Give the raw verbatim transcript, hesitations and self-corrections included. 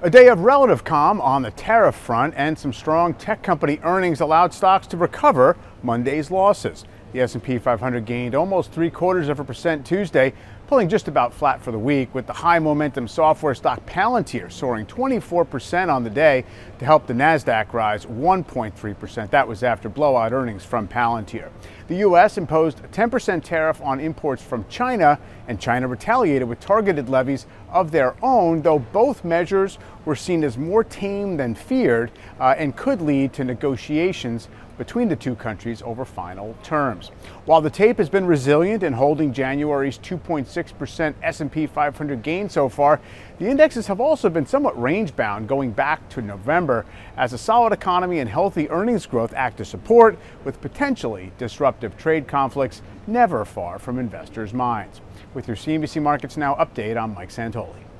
A day of relative calm on the tariff front, and some strong tech company earnings allowed stocks to recover Monday's losses. The S and P five hundred gained almost three quarters of a percent Tuesday, pulling just about flat for the week, with the high momentum software stock Palantir soaring twenty-four percent on the day to help the Nasdaq rise one point three percent. That was after blowout earnings from Palantir. The U S imposed a ten percent tariff on imports from China, and China retaliated with targeted levies of their own, though both measures were seen as more tame than feared uh, and could lead to negotiations between the two countries over final terms. While the tape has been resilient in holding January's two point six percent S and P five hundred gain so far, the indexes have also been somewhat range-bound going back to November, as a solid economy and healthy earnings growth act to support, with potentially disruptive trade conflicts never far from investors' minds. With your C N B C Markets Now update, I'm Mike Santoli.